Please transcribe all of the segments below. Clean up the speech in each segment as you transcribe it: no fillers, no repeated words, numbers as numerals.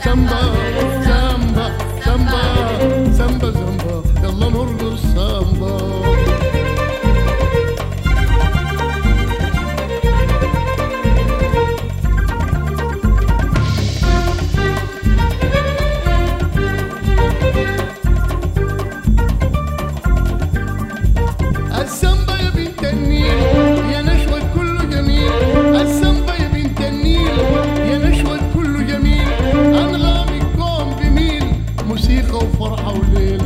سامبا سامبا سامبا سامبا سامبا يلا نرقص سامبا. السامبا يا بنت النيل يا نشوة كله جميل، السامبا يا بنت النيل يا نشوة كله جميل، أنغام الكون بميل موسيقى وفرحة وليل.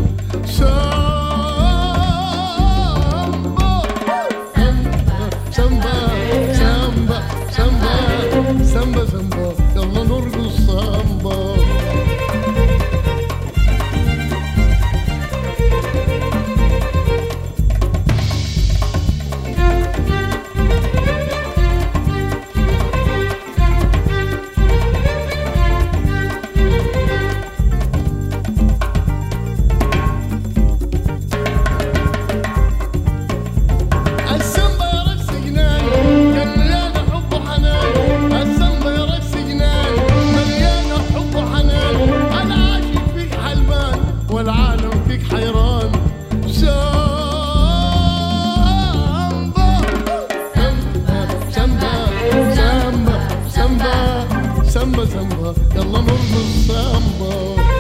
سامبا سامبا سامبا سامبا سامبا سامبا يلا نرقص سامبا. والعالم فيك حيران. سامبا سامبا سامبا سامبا سامبا سامبا يلا نرقص سامبا.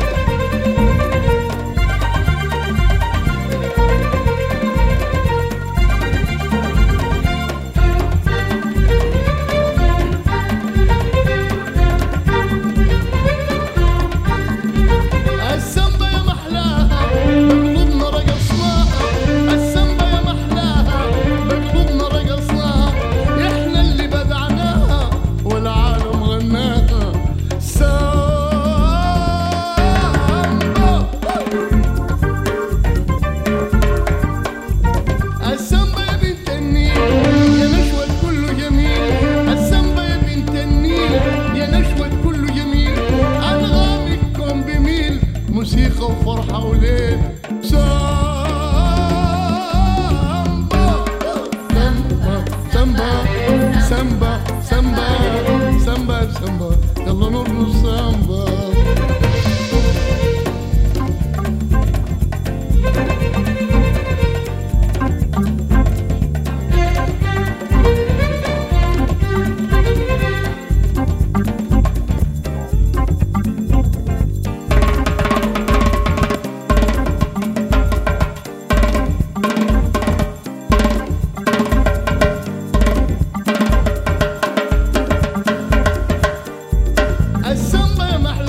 موسيقى وفرحة وليل. سامبا سامبا سامبا سامبا سامبا سامبا يلا نرقص سامبا. السامبا يا محلى